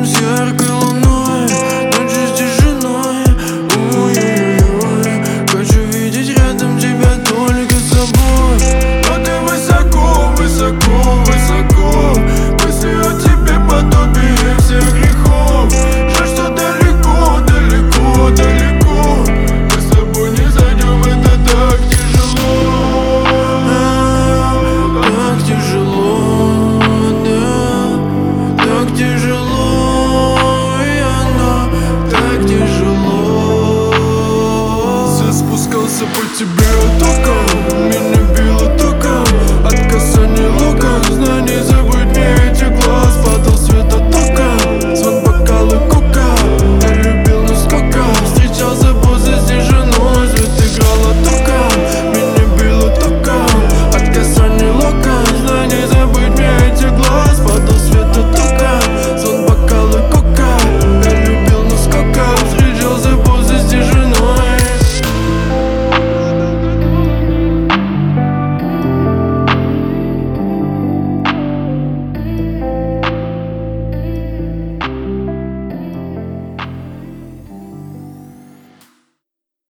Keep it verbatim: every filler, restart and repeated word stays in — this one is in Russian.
с яркой луной, ночью с тишиной. Ой-ой-ой, хочу видеть рядом тебя только с собой. Но ты высоко, высоко, высоко, мысли о тебе подобие всех грехов. Жаль, что далеко, далеко, далеко, мы с тобой не зайдем, это так тяжело. Так тяжело, да, так тяжело, и оно так тяжело. Я спускался по тебе от тока, меня било током от касания лока, знаний забыл.